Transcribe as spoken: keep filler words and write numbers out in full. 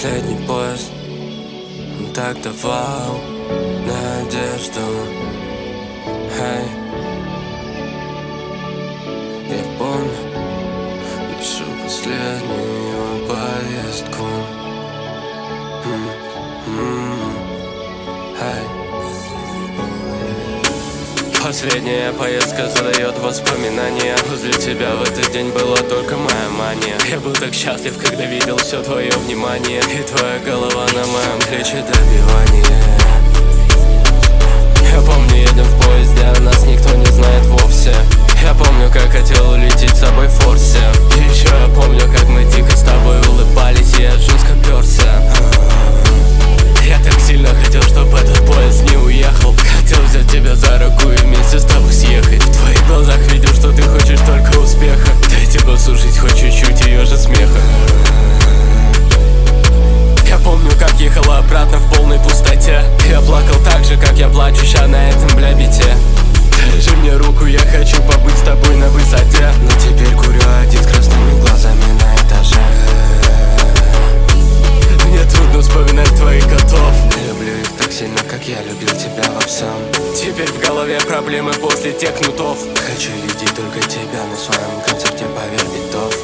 последний поезд, он так давал надежду. Hey. Я помню нашу последнюю поездку. Mm-hmm. Hey. Последняя поездка задает воспоминания. Возле тебя в этот день была только моя мания. Я был так счастлив, когда видел все твое внимание и твоя голова на моем плече добивание. Я помню, едем в поезде, а нас никто не знает вовсе. Я помню, как хотел улететь с собой в форсе. И еще я помню, как мы дико с тобой улыбались, и я жестко перся. Я так сильно хотел, чтобы этот поезд не уехал. Хотел взять тебя за руку и вместе с тобой съехать. В твоих глазах видел, что ты хочешь только успеха. Дайте послушать хоть чуть-чуть ее же смеха. Я помню, как ехала обратно в полной пустоте. Я плакал так же, как я плачу ща на этом бля бите. Держи мне руку, я хочу побыть с тобой на высоте. Но теперь курю один с красными глазами на этаже. Мне трудно вспоминать твоих котов. Не люблю их так сильно, как я любил тебя во всем. Теперь в голове проблемы после тех кнутов. Хочу видеть только тебя на своем концерте, поверь, битов.